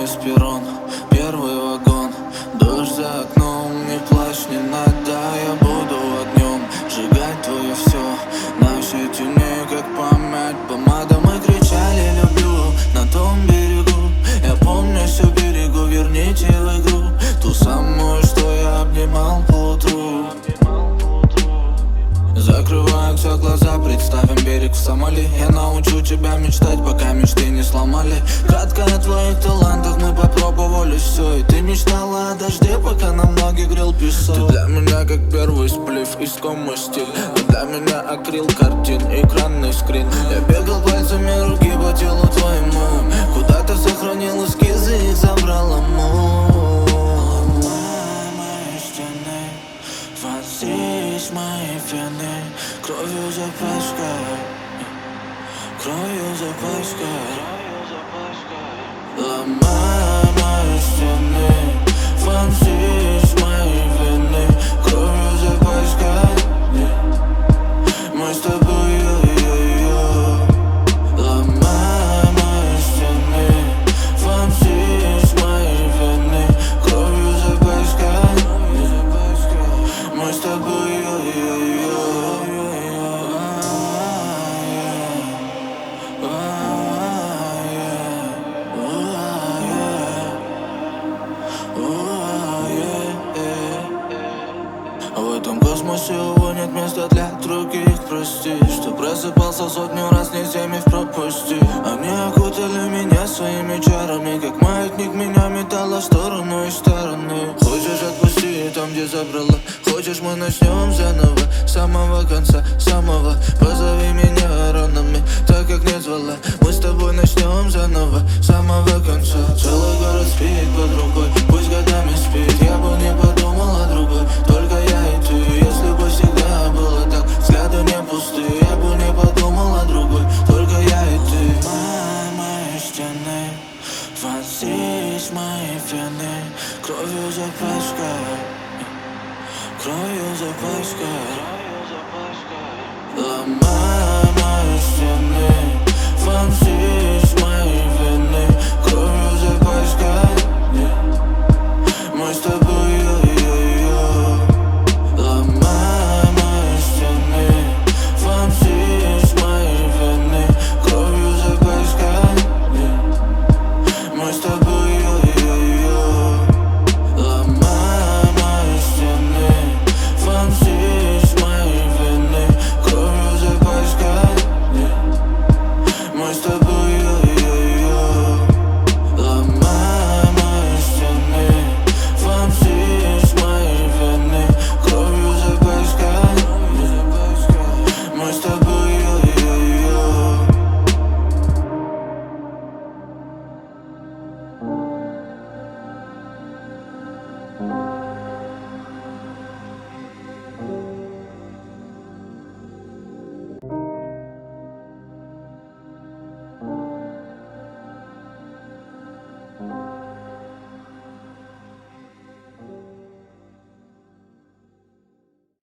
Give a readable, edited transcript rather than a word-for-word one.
из перрон, первый вагон. Дождь за окном, не плачь, не надо. Я буду огнем сжигать твое все. На все темнее, как память. Помада, мы кричали люблю на том берегу. Я помню всю берегу, верните в игру ту самую, что я обнимал поутру. Закрываю все глаза, представим берег в Сомали. Я научу тебя мечтать, пока мечты не сломали. Кратко о твоих талантах мы попробовали все. И ты мечтала о дожде, пока на ноги грел песок. Ты для меня как первый сплив, искомый стиль. Ты для меня акрил картин, экранный скрин. Я бегал пальцами руки по телу твоему. Куда-то сохранил эскизы, их забрала муть. Здесь мои вены кровью запачкай, кровью запачкай. Ломай мои стены, фансись мои вены кровью запачкай. Мы с тобой йо-йо-йо. Ломай мои стены, фансись мои вены кровью запачкай. Мы с тобой йо-йо-йо. В этом космосе, увы, нет места для других, прости, что просыпался сотню раз, не всеми пропусти. Они окутали меня своими чарами, как маятник меня метало в сторону и стороны. Хочешь, отпусти там, где забрала. Хочешь, мы начнем заново, с самого конца, самого. Позови меня ранами, так как не звала. Мы с тобой начнем заново, с самого конца. Целый город спит под рукой, пусть годами спит. Я бы не подумал о другой, только я и ты. Если бы всегда было так, взгляды не пустые. Я бы не подумал о другой, только я и ты. Мои стены, фансись мои вены кровью запачкай, кровью запачкай. Ломай мои стены, фансись